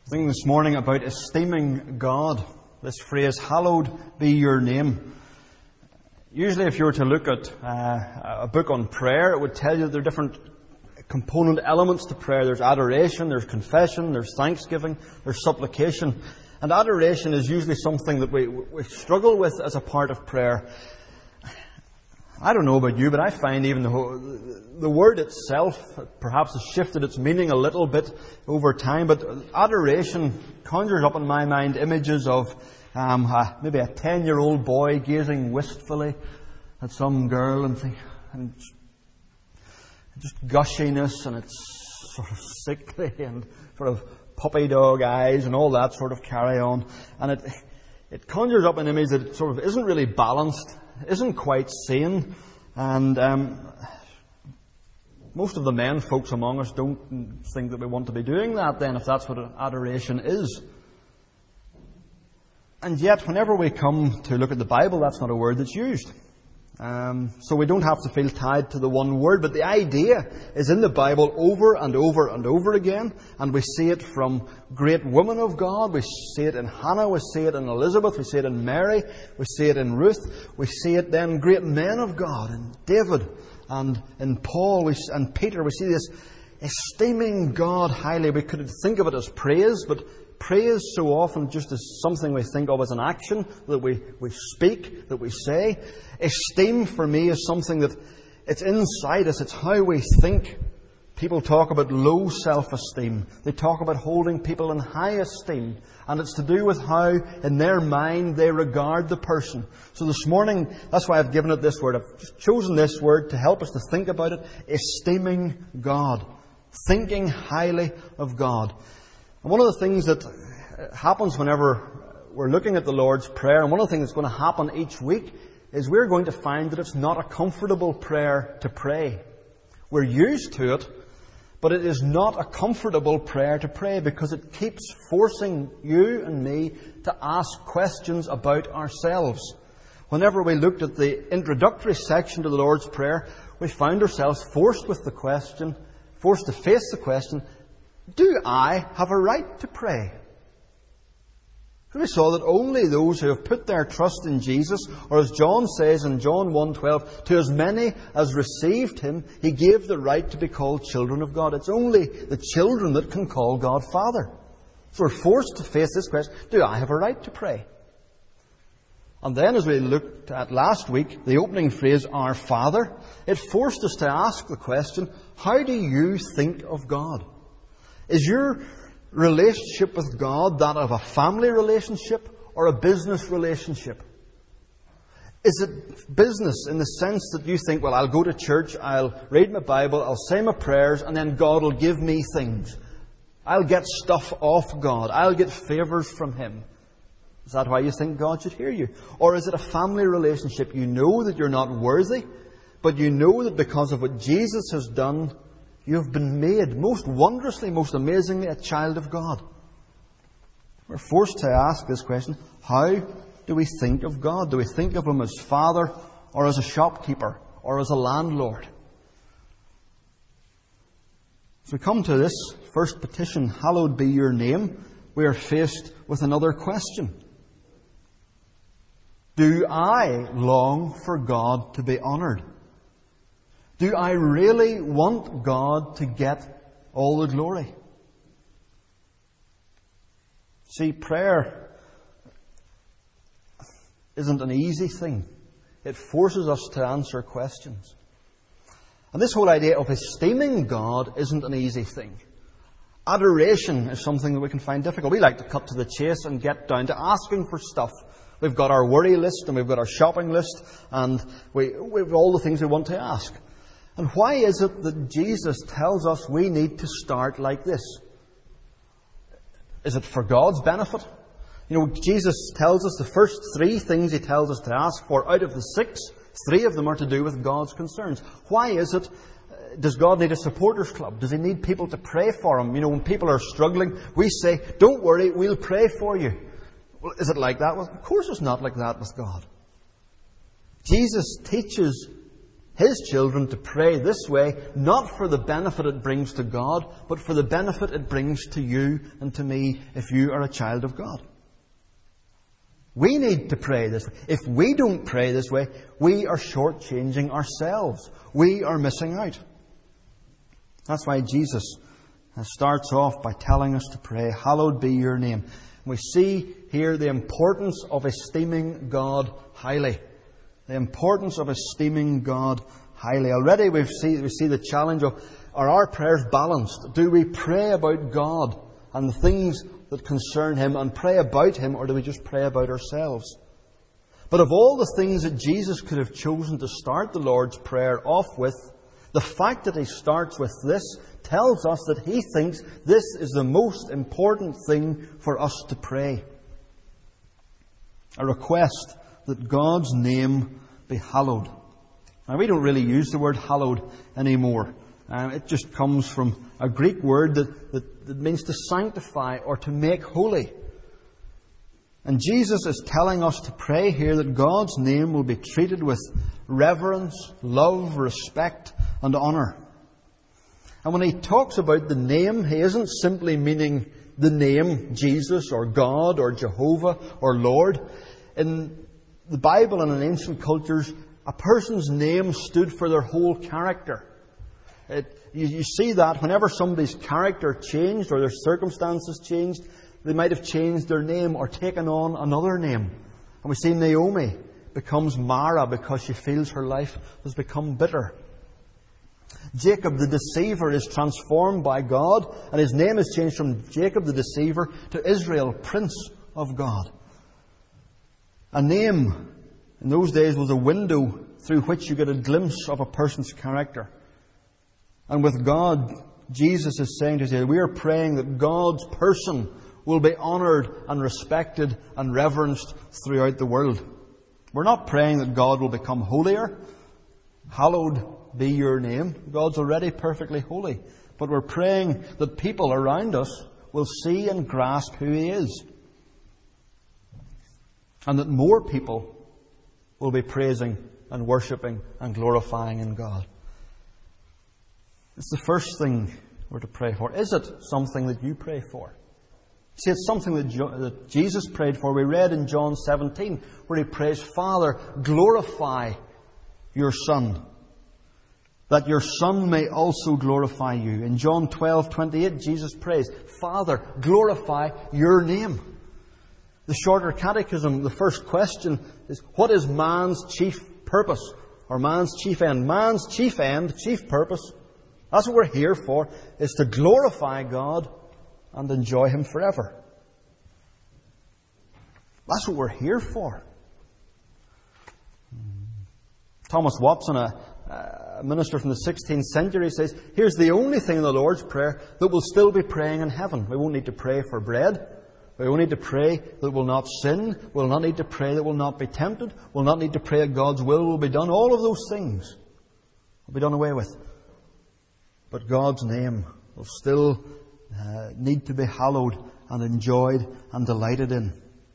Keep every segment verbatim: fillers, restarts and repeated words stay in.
Thinking this morning about esteeming God. This phrase, hallowed be your name. Usually if you were to look at uh, a book on prayer, it would tell you there are different component elements to prayer. There's adoration, there's confession, there's thanksgiving, there's supplication. And adoration is usually something that we, we struggle with as a part of prayer. I don't know about you, but I find even the, the word itself perhaps has shifted its meaning a little bit over time. But adoration conjures up in my mind images of um, a, maybe a ten-year-old boy gazing wistfully at some girl and, think, and just gushiness, and it's sort of sickly and sort of puppy dog eyes and all that sort of carry on. And it it conjures up an image that sort of isn't really balanced, isn't quite sane, and um, most of the men folks among us don't think that we want to be doing that then, if that's what adoration is. And yet, whenever we come to look at the Bible, that's not a word that's used. Um, so we don't have to feel tied to the one word, but the idea is in the Bible over and over and over again, and we see it from great women of God. We see it in Hannah, we see it in Elizabeth, we see it in Mary, we see it in Ruth, we see it then in great men of God, in David and in Paul we, and Peter. We see this esteeming God highly. We could think of it as praise, but praise so often just as something we think of as an action that we, we speak, that we say. Esteem for me is something that it's inside us. It's how we think. People talk about low self-esteem. They talk about holding people in high esteem. And it's to do with how in their mind they regard the person. So this morning, that's why I've given it this word. I've chosen this word to help us to think about it. Esteeming God. Thinking highly of God. And one of the things that happens whenever we're looking at the Lord's Prayer, and one of the things that's going to happen each week, is we're going to find that it's not a comfortable prayer to pray. We're used to it, but it is not a comfortable prayer to pray because it keeps forcing you and me to ask questions about ourselves. Whenever we looked at the introductory section to the Lord's Prayer, we found ourselves forced with the question, forced to face the question, do I have a right to pray? We saw that only those who have put their trust in Jesus, or as John says in John one twelve, to as many as received Him, He gave the right to be called children of God. It's only the children that can call God Father. So we're forced to face this question, do I have a right to pray? And then as we looked at last week, the opening phrase, Our Father, it forced us to ask the question, how do you think of God? Is your relationship with God that of a family relationship or a business relationship? Is it business in the sense that you think, well, I'll go to church, I'll read my Bible, I'll say my prayers, and then God will give me things. I'll get stuff off God. I'll get favours from Him. Is that why you think God should hear you? Or is it a family relationship? You know that you're not worthy, but you know that because of what Jesus has done, you have been made most wondrously, most amazingly a child of God. We're forced to ask this question, how do we think of God? Do we think of Him as Father, or as a shopkeeper, or as a landlord? As we come to this first petition, hallowed be your name, we are faced with another question. Do I long for God to be honoured? Do I really want God to get all the glory? See, prayer isn't an easy thing. It forces us to answer questions. And this whole idea of esteeming God isn't an easy thing. Adoration is something that we can find difficult. We like to cut to the chase and get down to asking for stuff. We've got our worry list and we've got our shopping list and we, we've all the things we want to ask. And why is it that Jesus tells us we need to start like this? Is it for God's benefit? You know, Jesus tells us the first three things He tells us to ask for. Out of the six, three of them are to do with God's concerns. Why is it? Does God need a supporters club? Does He need people to pray for Him? You know, when people are struggling, we say, don't worry, we'll pray for you. Well, is it like that? Well, of course it's not like that with God. Jesus teaches His children to pray this way, not for the benefit it brings to God, but for the benefit it brings to you and to me if you are a child of God. We need to pray this way. If we don't pray this way, we are shortchanging ourselves. We are missing out. That's why Jesus starts off by telling us to pray, hallowed be your name. We see here the importance of esteeming God highly. The importance of esteeming God highly. Already we see, we see the challenge of, are our prayers balanced? Do we pray about God and the things that concern Him and pray about Him, or do we just pray about ourselves? But of all the things that Jesus could have chosen to start the Lord's Prayer off with, the fact that He starts with this tells us that He thinks this is the most important thing for us to pray. A request that God's name be hallowed. Now, we don't really use the word hallowed anymore. Um, it just comes from a Greek word that, that, that means to sanctify or to make holy. And Jesus is telling us to pray here that God's name will be treated with reverence, love, respect, and honour. And when He talks about the name, He isn't simply meaning the name Jesus or God or Jehovah or Lord. In the Bible and in ancient cultures, a person's name stood for their whole character. It, you, you see that whenever somebody's character changed or their circumstances changed, they might have changed their name or taken on another name. And we see Naomi becomes Mara because she feels her life has become bitter. Jacob the deceiver is transformed by God, and his name is changed from Jacob the deceiver to Israel, Prince of God. A name in those days was a window through which you get a glimpse of a person's character. And with God, Jesus is saying to us, we are praying that God's person will be honoured and respected and reverenced throughout the world. We're not praying that God will become holier. Hallowed be your name. God's already perfectly holy. But we're praying that people around us will see and grasp who He is. And that more people will be praising and worshipping and glorifying in God. It's the first thing we're to pray for. Is it something that you pray for? See, it's something that, jo- that Jesus prayed for. We read in John seventeen where He prays, Father, glorify your Son, that your Son may also glorify you. In John twelve twenty-eight, Jesus prays, Father, glorify your name. The Shorter Catechism, the first question is, what is man's chief purpose? Or man's chief end? Man's chief end, chief purpose, that's what we're here for, is to glorify God and enjoy Him forever. That's what we're here for. Thomas Watson, a, a minister from the sixteenth century, says, here's the only thing in the Lord's Prayer that we'll still be praying in heaven. We won't need to pray for bread. We won't need to pray that we'll not sin. We'll not need to pray that we'll not be tempted. We'll not need to pray that God's will will be done. All of those things will be done away with. But God's name will still uh, need to be hallowed and enjoyed and delighted in.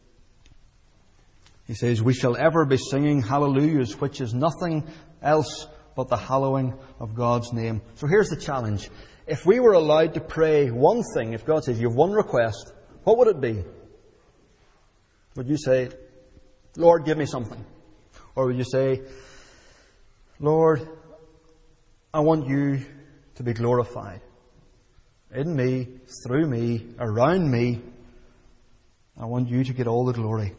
He says, we shall ever be singing hallelujahs, which is nothing else but the hallowing of God's name. So here's the challenge. If we were allowed to pray one thing, if God says, you have one request, what would it be? Would you say, Lord, give me something? Or would you say, Lord, I want you to be glorified in me, through me, around me. I want you to get all the glory.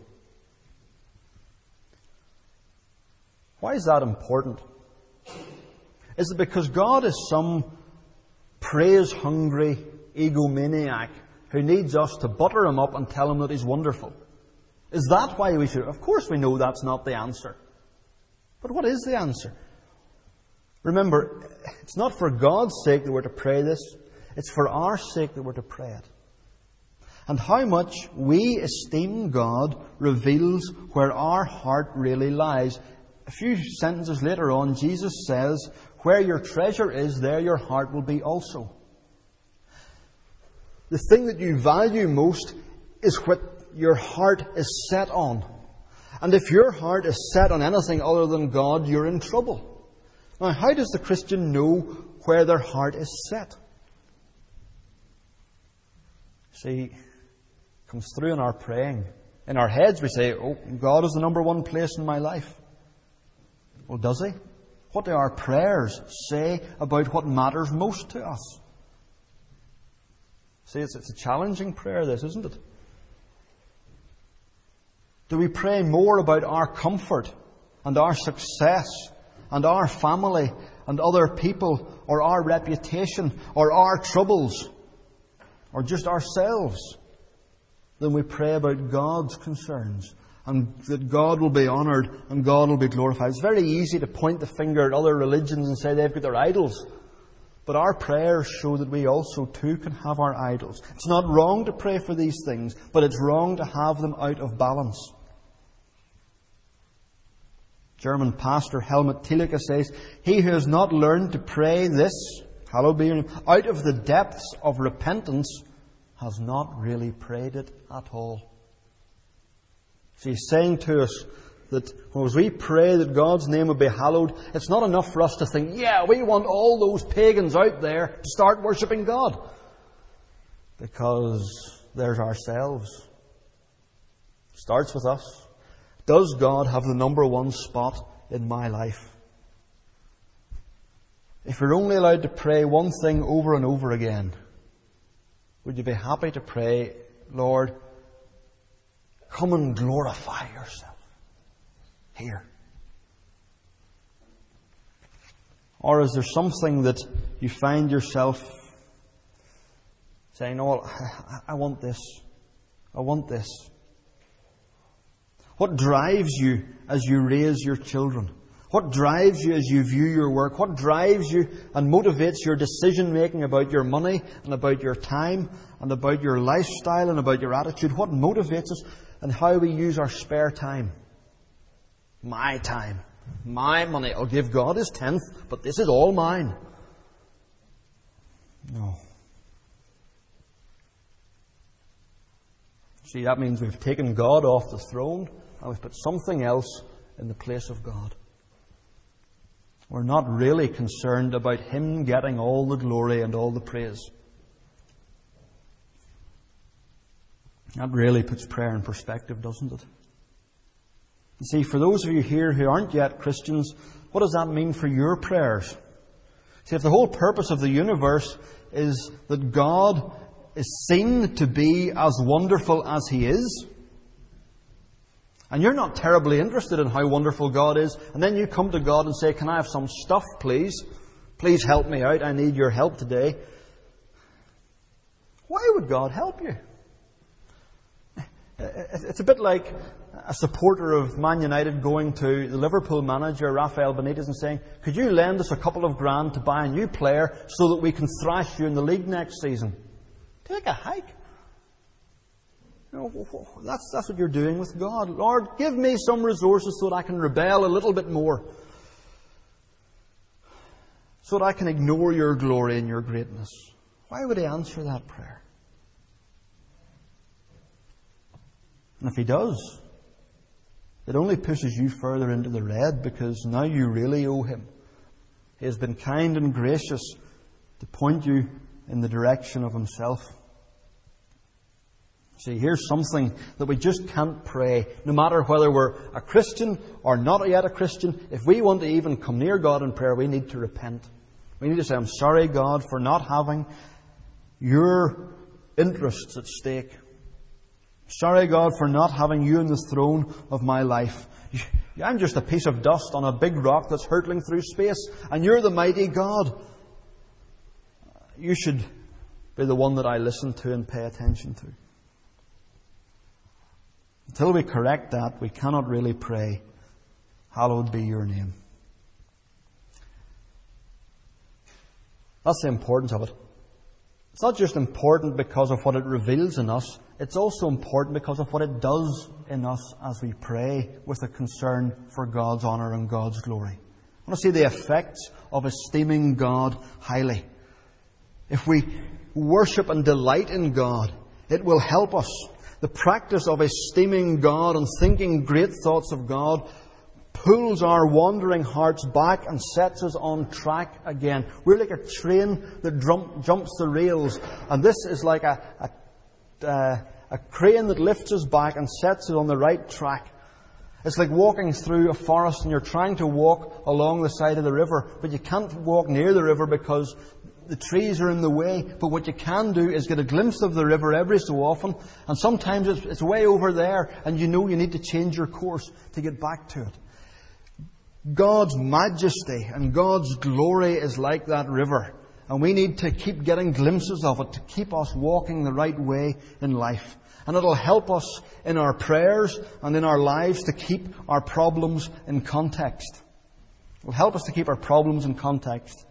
Why is that important? Is it because God is some praise-hungry egomaniac who needs us to butter Him up and tell Him that He's wonderful? Is that why we should? Of course we know that's not the answer. But what is the answer? Remember, it's not for God's sake that we're to pray this. It's for our sake that we're to pray it. And how much we esteem God reveals where our heart really lies. A few sentences later on, Jesus says, where your treasure is, there your heart will be also. The thing that you value most is what your heart is set on. And if your heart is set on anything other than God, you're in trouble. Now, how does the Christian know where their heart is set? See, it comes through in our praying. In our heads we say, oh, God is the number one place in my life. Well, does He? What do our prayers say about what matters most to us? See, it's, it's a challenging prayer, this, isn't it? Do we pray more about our comfort and our success and our family and other people, or our reputation, or our troubles, or just ourselves, than we pray about God's concerns, and that God will be honoured and God will be glorified? It's very easy to point the finger at other religions and say they've got their idols. But our prayers show that we also too can have our idols. It's not wrong to pray for these things, but it's wrong to have them out of balance. German pastor Helmut Thielicke says, "He who has not learned to pray this, hallowed be your name, out of the depths of repentance, has not really prayed it at all." So he's saying to us that as we pray that God's name will be hallowed, it's not enough for us to think, yeah, we want all those pagans out there to start worshipping God. Because there's ourselves. It starts with us. Does God have the number one spot in my life? If you're only allowed to pray one thing over and over again, would you be happy to pray, Lord, come and glorify yourself here? Or is there something that you find yourself saying, oh, I want this, I want this? What drives you as you raise your children? What drives you as you view your work? What drives you and motivates your decision making about your money and about your time and about your lifestyle and about your attitude? What motivates us and how we use our spare time? My time, my money. I'll give God His tenth, but this is all mine. No. See, that means we've taken God off the throne and we've put something else in the place of God. We're not really concerned about Him getting all the glory and all the praise. That really puts prayer in perspective, doesn't it? You see, for those of you here who aren't yet Christians, what does that mean for your prayers? See, if the whole purpose of the universe is that God is seen to be as wonderful as He is, and you're not terribly interested in how wonderful God is, and then you come to God and say, can I have some stuff, please? Please help me out. I need your help today. Why would God help you? It's a bit like a supporter of Man United going to the Liverpool manager, Rafael Benitez, and saying, could you lend us a couple of grand to buy a new player so that we can thrash you in the league next season? Take a hike. You know, that's, that's what you're doing with God. Lord, give me some resources so that I can rebel a little bit more. So that I can ignore your glory and your greatness. Why would He answer that prayer? And if He does, it only pushes you further into the red, because now you really owe Him. He has been kind and gracious to point you in the direction of Himself. See, here's something that we just can't pray, no matter whether we're a Christian or not yet a Christian. If we want to even come near God in prayer, we need to repent. We need to say, I'm sorry, God, for not having your interests at stake. Sorry, God, for not having you on the throne of my life. I'm just a piece of dust on a big rock that's hurtling through space, and you're the mighty God. You should be the one that I listen to and pay attention to. Until we correct that, we cannot really pray, hallowed be your name. That's the importance of it. It's not just important because of what it reveals in us, it's also important because of what it does in us as we pray with a concern for God's honour and God's glory. I want to see the effects of esteeming God highly. If we worship and delight in God, it will help us. The practice of esteeming God and thinking great thoughts of God pulls our wandering hearts back and sets us on track again. We're like a train that drum, jumps the rails, and this is like a, a, uh, a crane that lifts us back and sets us on the right track. It's like walking through a forest and you're trying to walk along the side of the river, but you can't walk near the river because the trees are in the way. But what you can do is get a glimpse of the river every so often, and sometimes it's, it's way over there, and you know you need to change your course to get back to it. God's majesty and God's glory is like that river, and we need to keep getting glimpses of it to keep us walking the right way in life. And it'll help us in our prayers and in our lives to keep our problems in context. It'll help us to keep our problems in context.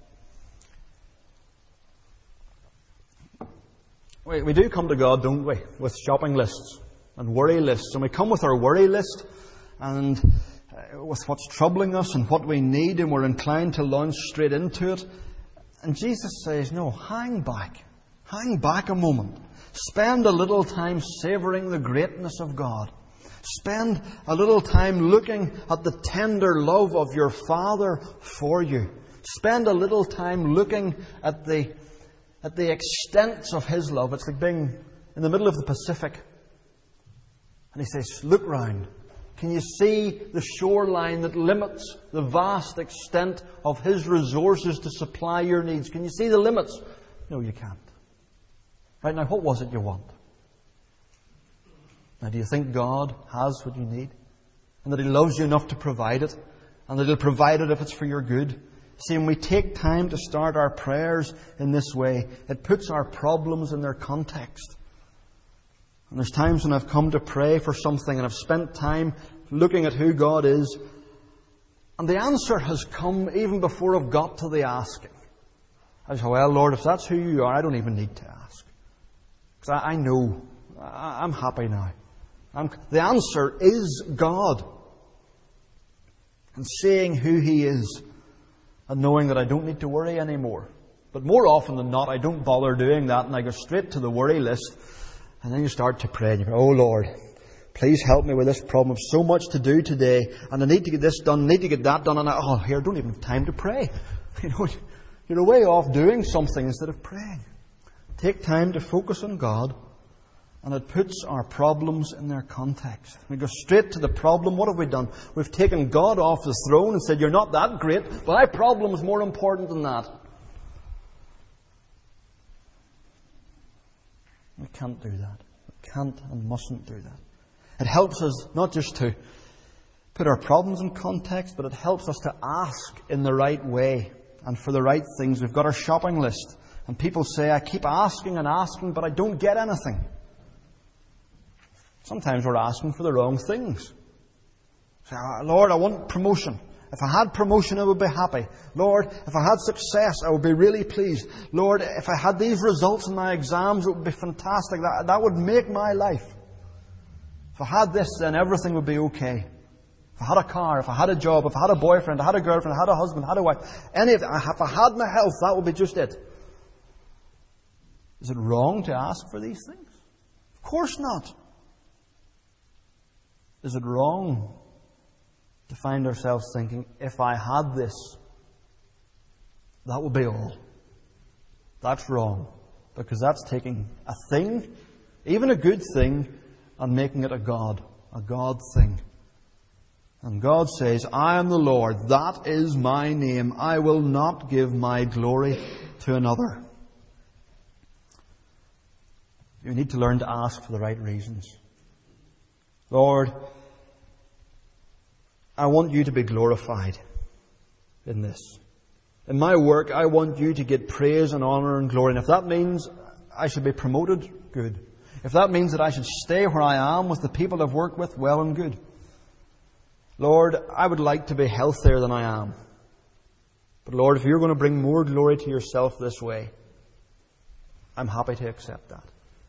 We, we do come to God, don't we, with shopping lists and worry lists. And we come with our worry list and uh, with what's troubling us and what we need, and we're inclined to launch straight into it. And Jesus says, no, hang back. Hang back a moment. Spend a little time savouring the greatness of God. Spend a little time looking at the tender love of your Father for you. Spend a little time looking at the, at the extent of His love. It's like being in the middle of the Pacific. And He says, look round. Can you see the shoreline that limits the vast extent of His resources to supply your needs? Can you see the limits? No, you can't. Right now, what was it you want? Now, do you think God has what you need? And that He loves you enough to provide it? And that He'll provide it if it's for your good? See, when we take time to start our prayers in this way, it puts our problems in their context. And there's times when I've come to pray for something and I've spent time looking at who God is, and the answer has come even before I've got to the asking. I say, well, Lord, if that's who you are, I don't even need to ask. Because I, I know. I, I'm happy now. I'm, the answer is God. And seeing who He is and knowing that I don't need to worry anymore. But more often than not, I don't bother doing that, and I go straight to the worry list. And then you start to pray and you go, oh Lord, please help me with this problem. I've so much to do today, and I need to get this done, need to get that done, and I, oh, here, I don't even have time to pray. You know, you're way off doing something instead of praying. Take time to focus on God, and it puts our problems in their context. We go straight to the problem. What have we done? We've taken God off the throne and said, you're not that great, but my problem is more important than that. We can't do that. We can't and mustn't do that. It helps us not just to put our problems in context, but it helps us to ask in the right way and for the right things. We've got our shopping list, and people say, I keep asking and asking, but I don't get anything. Sometimes we're asking for the wrong things. Say, Lord, I want promotion. If I had promotion, I would be happy. Lord, if I had success, I would be really pleased. Lord, if I had these results in my exams, it would be fantastic. That, that would make my life. If I had this, then everything would be okay. If I had a car, if I had a job, if I had a boyfriend, I had a girlfriend, I had a husband, I had a wife, any of that, if I had my health, that would be just it. Is it wrong to ask for these things? Of course not. Is it wrong to find ourselves thinking, if I had this, that would be all? That's wrong. Because that's taking a thing, even a good thing, and making it a God. A God thing. And God says, I am the Lord. That is my name. I will not give my glory to another. You need to learn to ask for the right reasons. Lord, I want you to be glorified in this. In my work, I want you to get praise and honour and glory. And if that means I should be promoted, good. If that means that I should stay where I am with the people I've worked with, well and good. Lord, I would like to be healthier than I am. But Lord, if you're going to bring more glory to yourself this way, I'm happy to accept that.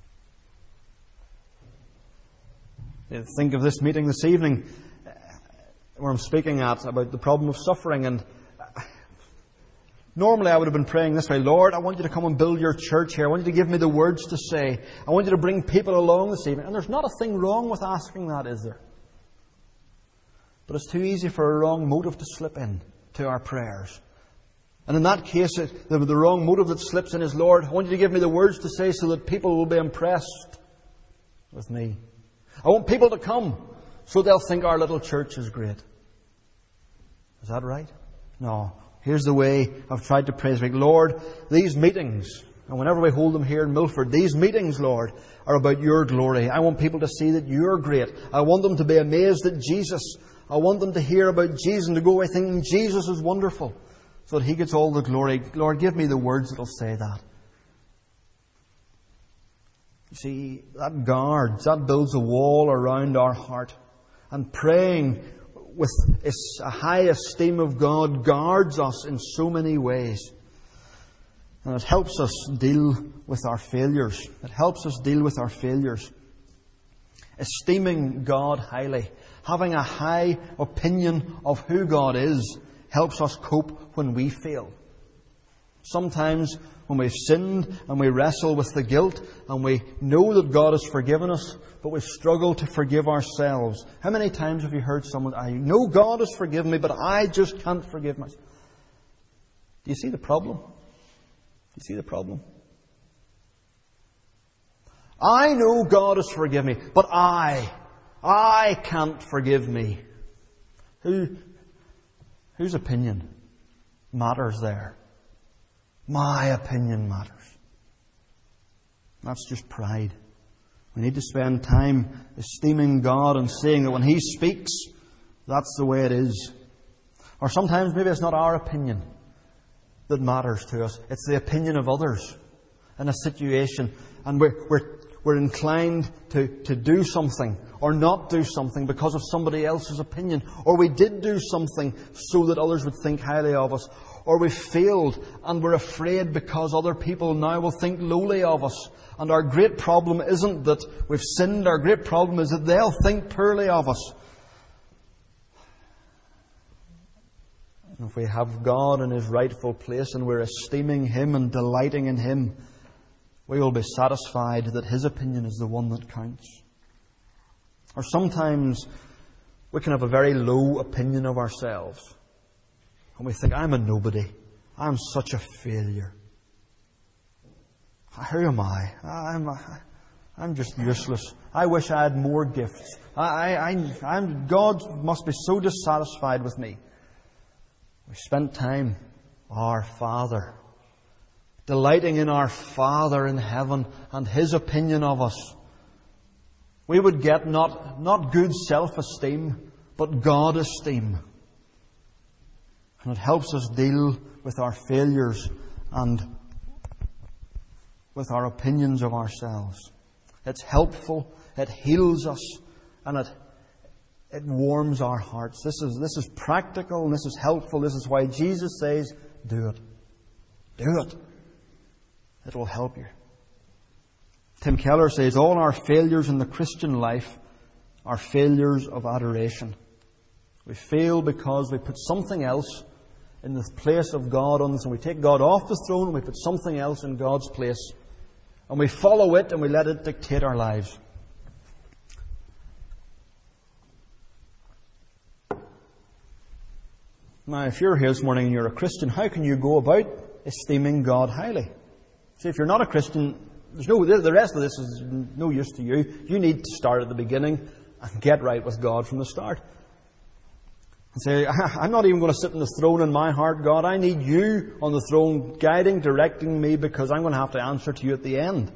Think of this meeting this evening where I'm speaking at about the problem of suffering, and normally I would have been praying this way, Lord, I want you to come and build your church here. I want you to give me the words to say. I want you to bring people along this evening. And there's not a thing wrong with asking that, is there? But But it's too easy for a wrong motive to slip in to our prayers. And in that case, it, the, the wrong motive that slips in is, Lord, I want you to give me the words to say so that people will be impressed with me. I want people to come so they'll think our little church is great. Is that right? No. Here's the way I've tried to pray this week. Lord, these meetings, and whenever we hold them here in Milford, these meetings, Lord, are about your glory. I want people to see that you're great. I want them to be amazed at Jesus. I want them to hear about Jesus and to go away thinking Jesus is wonderful, so that He gets all the glory. Lord, give me the words that will say that. You see, that guards, that builds a wall around our heart. And praying with a high esteem of God guards us in so many ways. And it helps us deal with our failures. It helps us deal with our failures. Esteeming God highly, having a high opinion of who God is, helps us cope when we fail. Sometimes when we've sinned and we wrestle with the guilt and we know that God has forgiven us, but we struggle to forgive ourselves. How many times have you heard someone, I know God has forgiven me, but I just can't forgive myself? Do you see the problem? Do you see the problem? I know God has forgiven me, but I, I can't forgive me. Who, whose opinion matters there? My opinion matters. That's just pride. We need to spend time esteeming God and saying that when He speaks, that's the way it is. Or sometimes maybe it's not our opinion that matters to us. It's the opinion of others in a situation. And we're, we're, we're inclined to, to do something or not do something because of somebody else's opinion. Or we did do something so that others would think highly of us. Or we failed and we're afraid because other people now will think lowly of us. And our great problem isn't that we've sinned. Our great problem is that they'll think poorly of us. And if we have God in His rightful place and we're esteeming Him and delighting in Him, we will be satisfied that His opinion is the one that counts. Or sometimes we can have a very low opinion of ourselves. And we think, I'm a nobody. I'm such a failure. Who am I? I'm, I'm just useless. I wish I had more gifts. I, I, I'm, God must be so dissatisfied with me. We spent time, our Father, delighting in our Father in heaven and His opinion of us. We would get not, not good self-esteem, but God-esteem. And it helps us deal with our failures and with our opinions of ourselves. It's helpful, it heals us, and it it warms our hearts. This is this is practical and this is helpful. This is why Jesus says, do it. Do it. It will help you. Tim Keller says, all our failures in the Christian life are failures of adoration. We fail because we put something else in the place of God on this, and we take God off the throne and we put something else in God's place. And we follow it and we let it dictate our lives. Now, if you're here this morning and you're a Christian, how can you go about esteeming God highly? See, if you're not a Christian, there's no, the rest of this is no use to you. You need to start at the beginning and get right with God from the start. And say, I'm not even going to sit on the throne in my heart, God. I need you on the throne, guiding, directing me, because I'm going to have to answer to you at the end.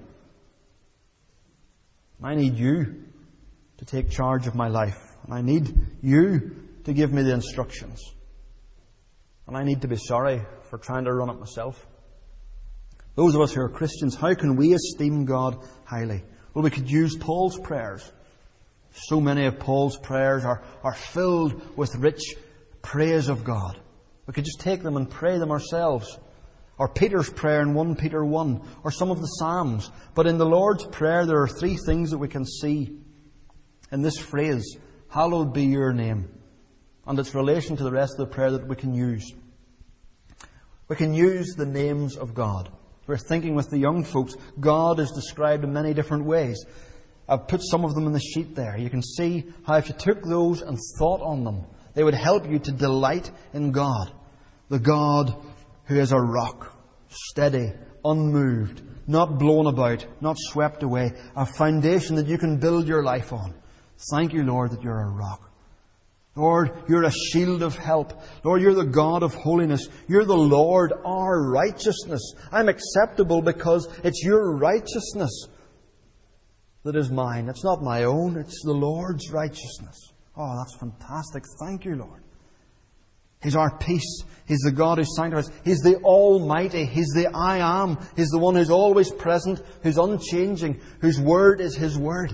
I need you to take charge of my life. And I need you to give me the instructions. And I need to be sorry for trying to run it myself. Those of us who are Christians, how can we esteem God highly? Well, we could use Paul's prayers. So many of Paul's prayers are, are filled with rich praise of God. We could just take them and pray them ourselves. Or Peter's prayer in First Peter one. Or some of the Psalms. But in the Lord's Prayer there are three things that we can see in this phrase. Hallowed be your name. And its relation to the rest of the prayer that we can use. We can use the names of God. We're thinking with the young folks, God is described in many different ways. I've put some of them in the sheet there. You can see how if you took those and thought on them, They would help you to delight in God. The God who is a rock, steady, unmoved, not blown about, not swept away. A foundation that you can build your life on. Thank you, Lord, that you're a rock. Lord, you're a shield of help. Lord, you're the God of holiness. You're the Lord, our righteousness. I'm acceptable because it's your righteousness that is mine. It's not my own. It's the Lord's righteousness. Oh, that's fantastic. Thank you, Lord. He's our peace. He's the God who sanctifies. He's the Almighty. He's the I Am. He's the one who's always present, who's unchanging, whose word is His word.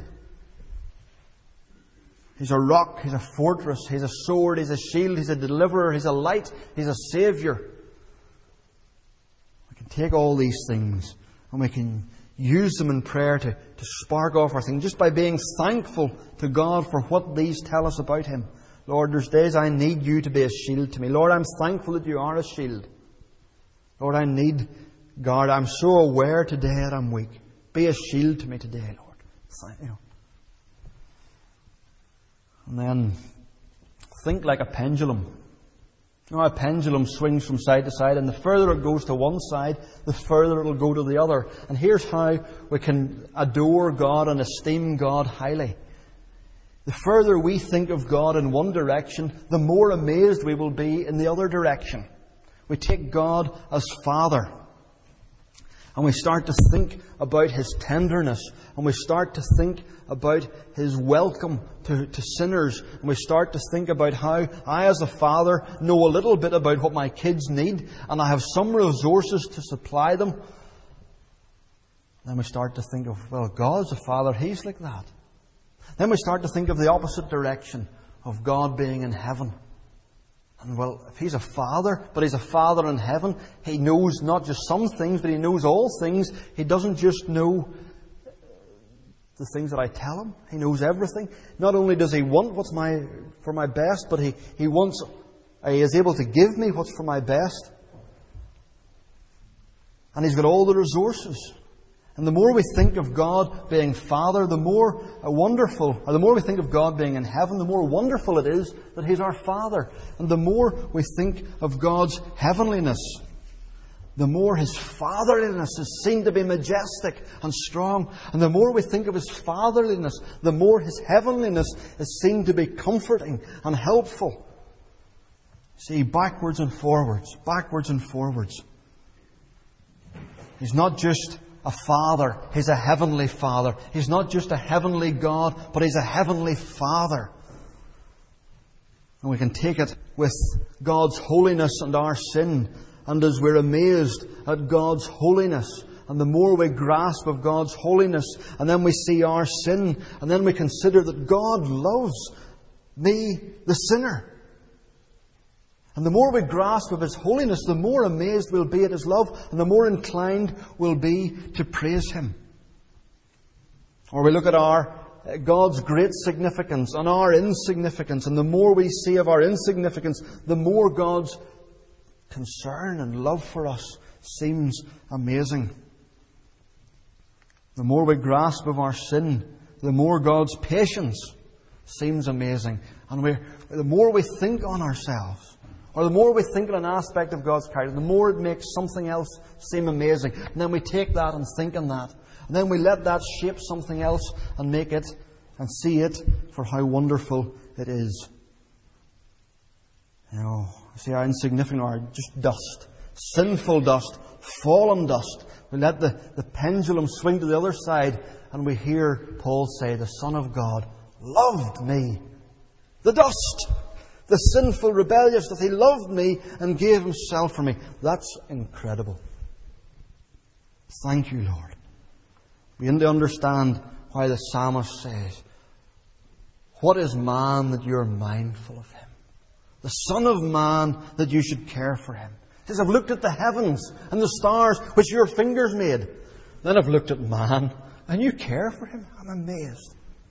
He's a rock, He's a fortress, He's a sword, He's a shield, He's a deliverer, He's a light, He's a Saviour. We can take all these things and we can use them in prayer to, to spark off our thing, just by being thankful to God for what these tell us about Him. Lord, there's days I need You to be a shield to me. Lord, I'm thankful that You are a shield. Lord, I need, God, I'm so aware today that I'm weak. Be a shield to me today, Lord. Thank You. And then think like a pendulum. You know, a pendulum swings from side to side, and the further it goes to one side, the further it will go to the other. And here's how we can adore God and esteem God highly. The further we think of God in one direction, the more amazed we will be in the other direction. We take God as Father, and we start to think about His tenderness, and we start to think about His welcome to, to sinners, and we start to think about how I as a father know a little bit about what my kids need, and I have some resources to supply them. Then we start to think of, well, God as a Father, He's like that. Then we start to think of the opposite direction, of God being in heaven. And well, if He's a Father, but He's a Father in heaven, He knows not just some things, but He knows all things. He doesn't just know the things that I tell Him. He knows everything. Not only does He want what's my for my best, but He, he wants, He is able to give me what's for my best. And He's got all the resources. And the more we think of God being Father, the more wonderful, or the more we think of God being in heaven, the more wonderful it is that He's our Father. And the more we think of God's heavenliness, the more His fatherliness is seen to be majestic and strong. And the more we think of His fatherliness, the more His heavenliness is seen to be comforting and helpful. See, backwards and forwards, backwards and forwards. He's not just a Father, He's a heavenly Father. He's not just a heavenly God, but He's a heavenly Father. And we can take it with God's holiness and our sin. And as we're amazed at God's holiness, and the more we grasp of God's holiness, and then we see our sin, and then we consider that God loves me, the sinner. And the more we grasp of His holiness, the more amazed we'll be at His love, and the more inclined we'll be to praise Him. Or we look at our God's great significance and our insignificance, and the more we see of our insignificance, the more God's concern and love for us seems amazing. The more we grasp of our sin, the more God's patience seems amazing. And we, the more we think on ourselves, or the more we think on an aspect of God's character, the more it makes something else seem amazing. And then we take that and think on that. And then we let that shape something else and make it and see it for how wonderful it is. You know, see how insignificant we are, just dust. Sinful dust, fallen dust. We let the, the pendulum swing to the other side, and we hear Paul say, the Son of God loved me. The dust! The sinful, rebellious, that He loved me and gave Himself for me. That's incredible. Thank You, Lord. We need to understand why the psalmist says, what is man that You are mindful of him? The Son of Man that You should care for him. He says, I've looked at the heavens and the stars which Your fingers made. Then I've looked at man and You care for him. I'm amazed.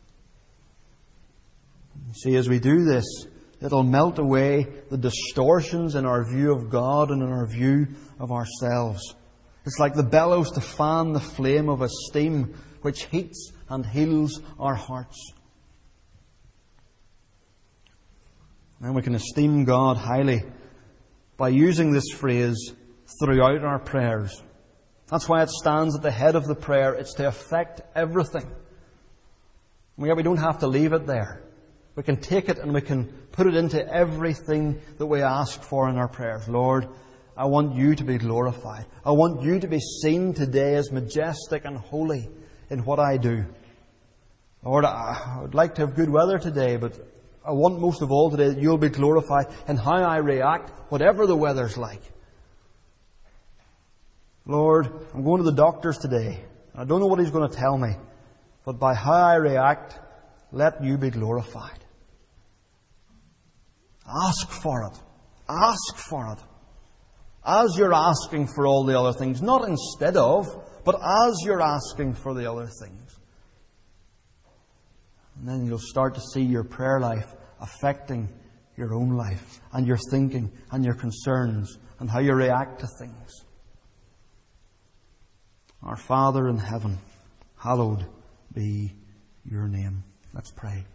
You see, as we do this, it'll melt away the distortions in our view of God and in our view of ourselves. It's like the bellows to fan the flame of esteem which heats and heals our hearts. And we can esteem God highly by using this phrase throughout our prayers. That's why it stands at the head of the prayer. It's to affect everything. And yet we don't have to leave it there. We can take it and we can put it into everything that we ask for in our prayers. Lord, I want you to be glorified. I want you to be seen today as majestic and holy in what I do. Lord, I would like to have good weather today, but I want most of all today that you'll be glorified in how I react, whatever the weather's like. Lord, I'm going to the doctor's today. I don't know what he's going to tell me, but by how I react, let you be glorified. Ask for it. Ask for it. As you're asking for all the other things, not instead of, but as you're asking for the other things. And then you'll start to see your prayer life affecting your own life and your thinking and your concerns and how you react to things. Our Father in heaven, hallowed be your name. Let's pray.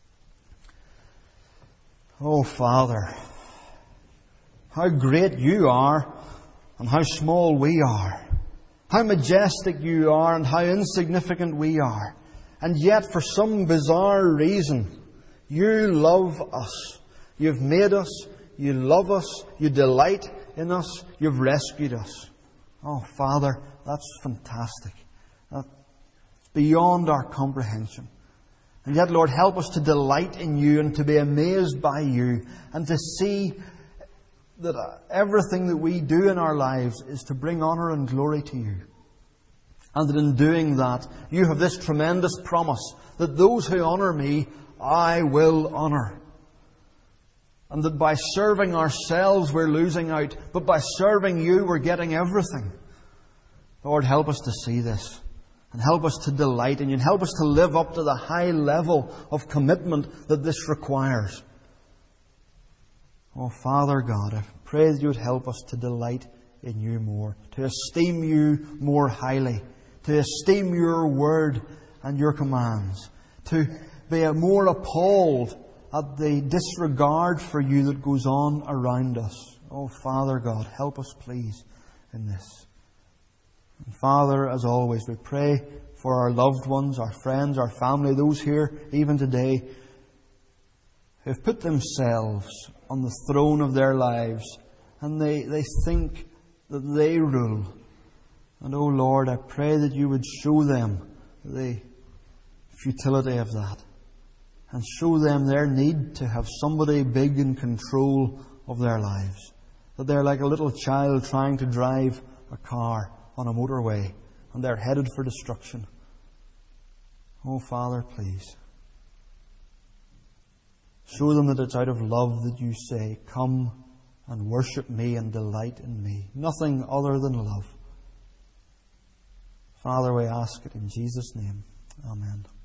Oh, Father, how great you are and how small we are. How majestic you are and how insignificant we are. And yet, for some bizarre reason, you love us. You've made us. You love us. You delight in us. You've rescued us. Oh, Father, that's fantastic. That's beyond our comprehension. And yet, Lord, help us to delight in you and to be amazed by you and to see that everything that we do in our lives is to bring honour and glory to you. And that in doing that, you have this tremendous promise that those who honour me, I will honour. And that by serving ourselves, we're losing out. But by serving you, we're getting everything. Lord, help us to see this. And help us to delight in you. And help us to live up to the high level of commitment that this requires. Oh, Father God, I pray that you would help us to delight in you more. To esteem you more highly. To esteem your word and your commands. To be more appalled at the disregard for you that goes on around us. Oh, Father God, help us please in this. And Father, as always, we pray for our loved ones, our friends, our family, those here even today who have put themselves on the throne of their lives and they, they think that they rule. And oh Lord, I pray that you would show them the futility of that and show them their need to have somebody big in control of their lives. That they're like a little child trying to drive a car on a motorway and they're headed for destruction. Oh Father, please. Show them that it's out of love that you say, come and worship me and delight in me. Nothing other than love. Father, we ask it in Jesus' name. Amen.